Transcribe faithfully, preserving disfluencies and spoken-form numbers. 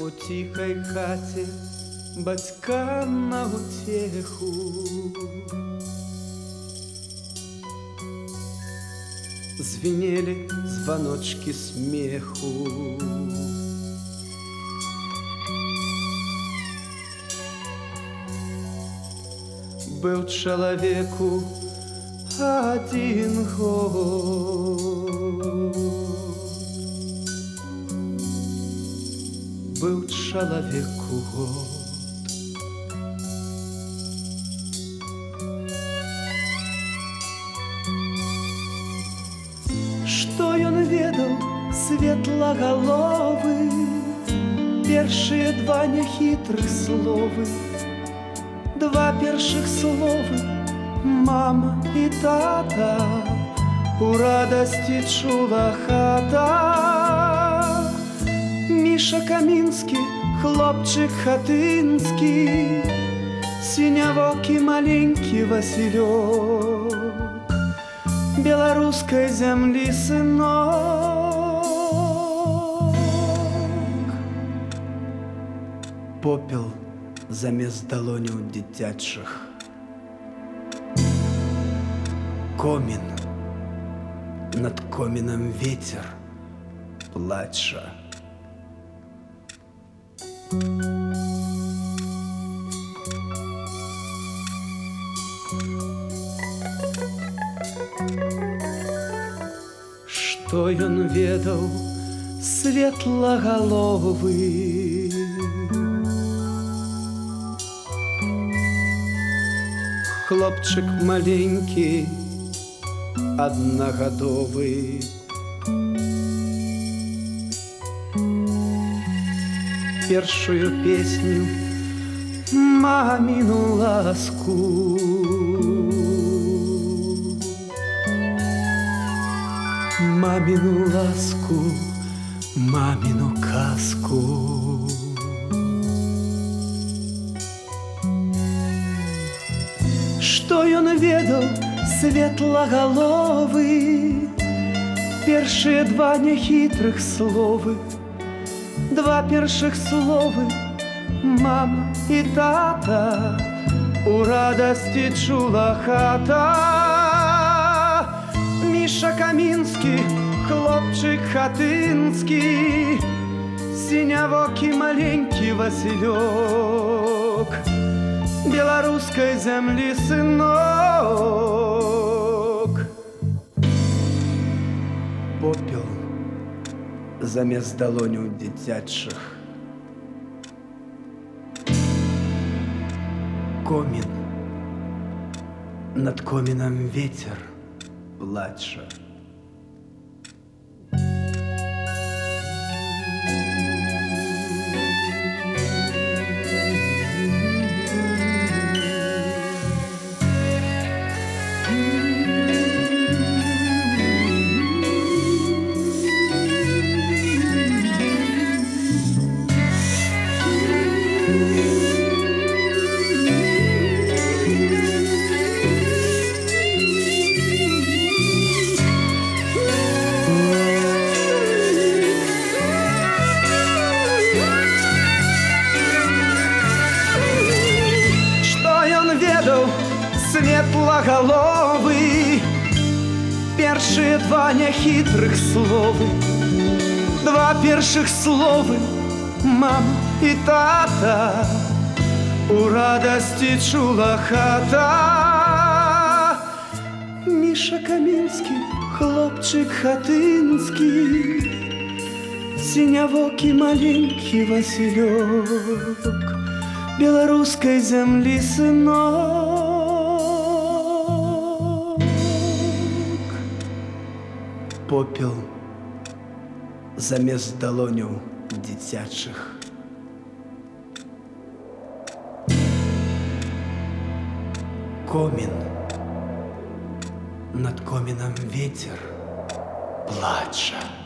У тихой хате батькам на утеху звенели звоночки смеху. Был человеку один год, был человеку год. Что он ведал, светлоголовый, першие два нехитрых словы, два перших словы мама і тата, у радості чула хата. Міша Камінський, хлопчик хатинський, синявокий маленький Васильок, белорусской земли сынок. Попел замест долонів дитячих, комін, над коміном ветер плача. Что он ведал, светлоголовый, хлопчик маленький, одногодовый. Першую песню мамину ласку, мамину ласку, мамину казку. Что он ведал, светлоголовый, першие два нехитрых словы, два перших словы мама і тата, у радості чула хата. Міша Камінський, хлопчик хатинський, синявокий маленький Васильок, белорусской земли сынок. Попел замест долонів дитячих, комін, над коміном ветер плача. Светлоголовый, першие два нехитрых словы, два перших словы мама і тата, у радості чула хата. Міша Камінський, хлопчик хатинський, синявокий маленький Васильок, белорусской земли сынок. Попел замест долонів дитячих, комін, над коміном ветер плача.